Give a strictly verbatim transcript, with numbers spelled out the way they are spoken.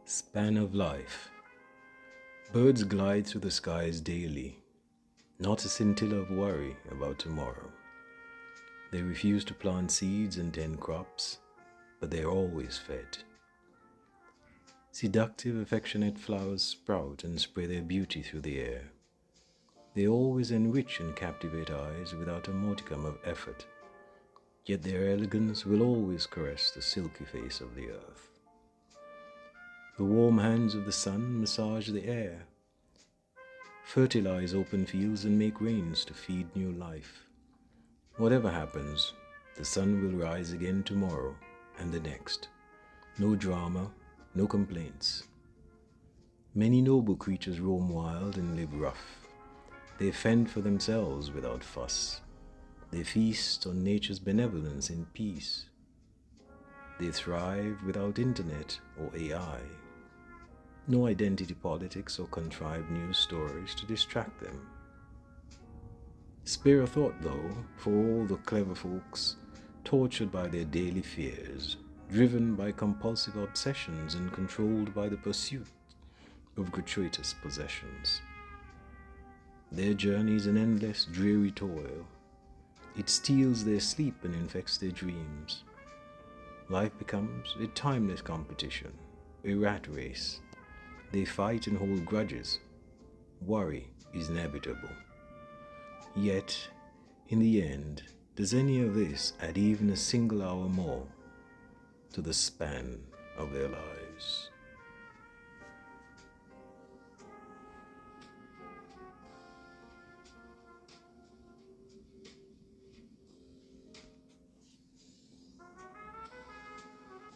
Span of life. Birds glide through the skies daily, not a scintilla of worry about tomorrow. They refuse to plant seeds and tend crops, but they are always fed. Seductive, affectionate flowers sprout and spray their beauty through the air. They always enrich and captivate eyes without a modicum of effort, yet their elegance will always caress the silky face of the earth. The warm hands of the sun massage the air, fertilize open fields and make rains to feed new life. Whatever happens, the sun will rise again tomorrow and the next. No drama, no complaints. Many noble creatures roam wild and live rough. They fend for themselves without fuss. They feast on nature's benevolence in peace. They thrive without internet or A I. No identity politics or contrived news stories to distract them. Spare a thought, though, for all the clever folks tortured by their daily fears, driven by compulsive obsessions and controlled by the pursuit of gratuitous possessions. Their journey is an endless, dreary toil. It steals their sleep and infects their dreams. Life becomes a timeless competition, a rat race. They fight and hold grudges. Worry is inevitable. Yet, in the end, does any of this add even a single hour more to the span of their lives?